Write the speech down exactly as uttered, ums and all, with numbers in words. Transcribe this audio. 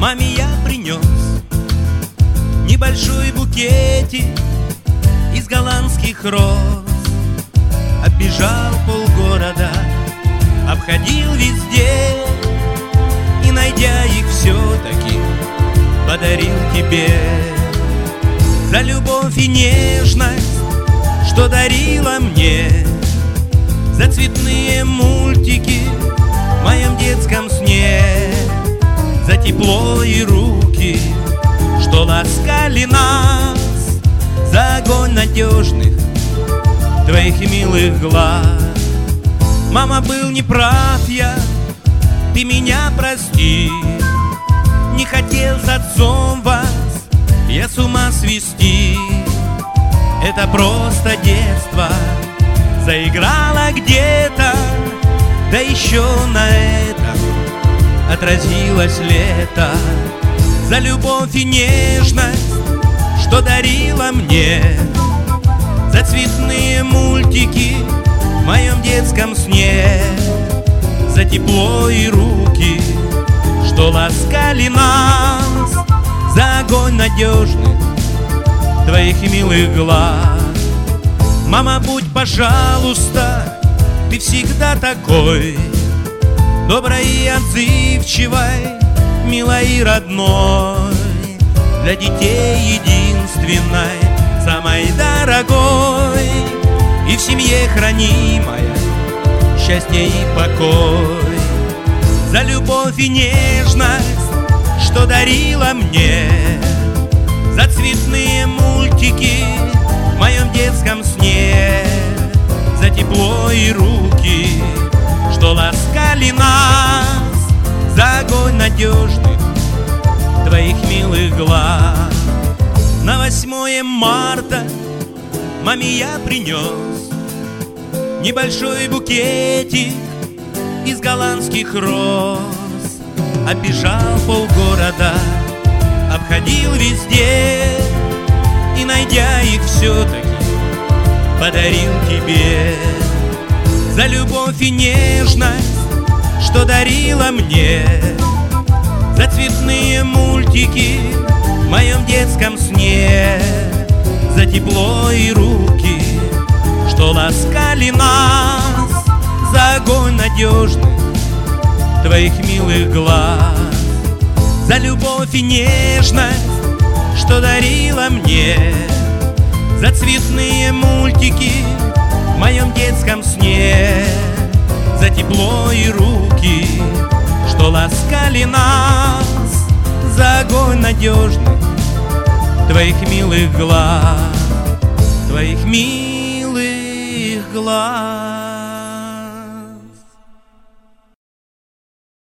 Маме я принес небольшой букетик из голландских роз. Оббежал полгорода, обходил везде, и, найдя их, все-таки подарил тебе. За любовь и нежность, что дарила мне, за цветные мультики в моем детском сне, за тепло и руки, что ласкали нас, за огонь надежных твоих милых глаз. Мама, был неправ я, ты меня прости. Не хотел с отцом вас я с ума свести. Это просто детство заиграло где-то, да еще на этом отразилось лето. За любовь и нежность, что дарила мне, за цветные мультики в моем детском сне, за тепло и руки, что ласкали нас, за огонь надежных твоих милых глаз. Мама, будь, пожалуйста, ты всегда такой доброй и отзывчивой, милой и родной, для детей единственной, самой дорогой, и в семье хранимая счастье и покой. За любовь и нежность, что дарила мне, за цветные мультики в моем детском сне, за тепло и руки, что ласкали нас, за огонь надежных твоих милых глаз. На восьмое марта маме я принес небольшой букетик из голландских роз. Оббежал полгорода, обходил везде, и, найдя их, все-таки подарил тебе. За любовь и нежность, что дарила мне, за цветные мультики в моем детском сне, за тепло и руки, что ласкали нас, за огонь надежных твоих милых глаз. За любовь и нежность, что дарила мне, за цветные мультики в моем детском сне, за тепло и руки, что ласкали нас, за огонь надежных твоих милых глаз, твоих милых глаз.